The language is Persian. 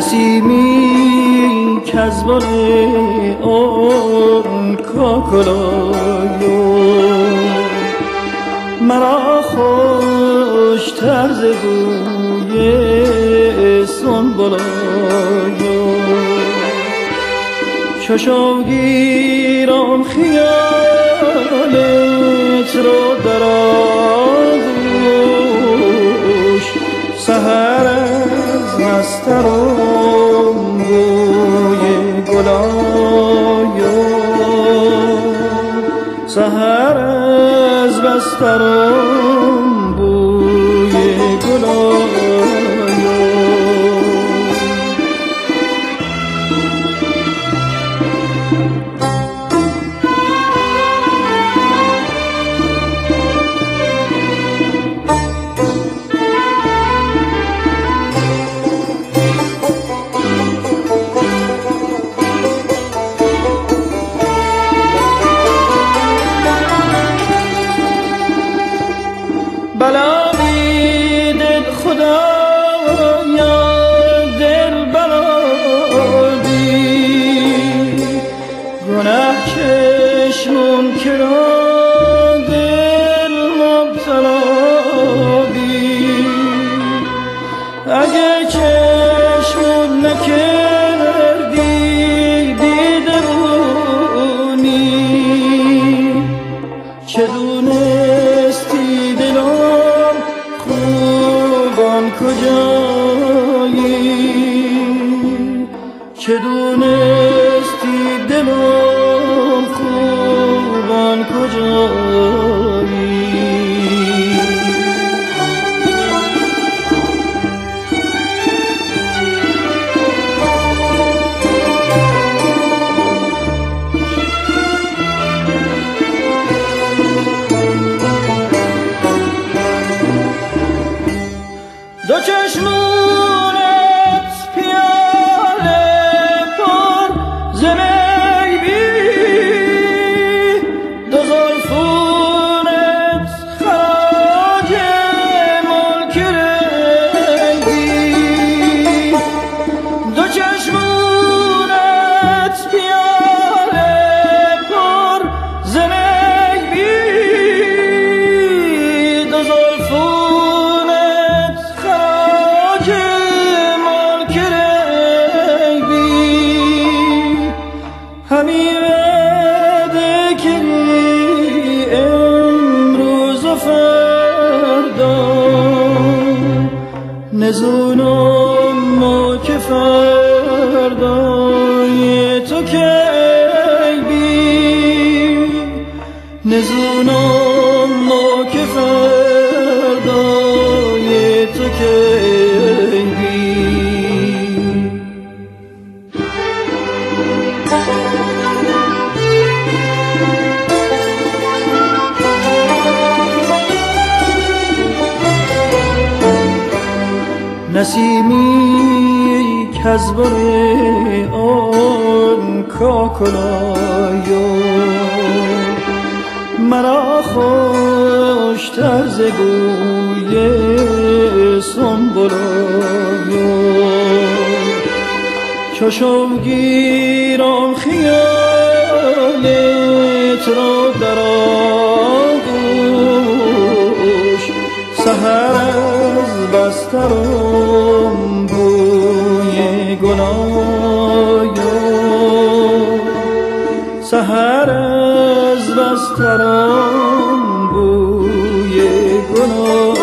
نسیمی کز بر آن کاکلایو مرا خوشتر ز بوی سنبلایو چشم گیرم خیالت رو در آغوش سحر از مسترم بوی گلایو سحر از مسترم بوی گلایو بلا دل خدایا دل بلا دی گناه چشمون کرا دل مبتلا بی اگه چشمون نکردی دیده بونی چه دونستی دلم خوبان کجایی چه دونستی دلم خوبان کجایی دو چشمونت پیاله پر ز می بی دو زلفونت خراج ملک ریگی دو چشمونت پیاله پر ز می بی دو زلفونت همین وعده کردی امروز و فردا نزونم ما که فردای تو کی بی نزونم ما که فردای تو کی بی نسیمی کز بر آن کاکلایو مرا خوشتر ز بوی سنبلایو چشم گیرم خیالت را در آغوش سحر از بسترم بوی گلایو سحر از بسترم بوی گلایو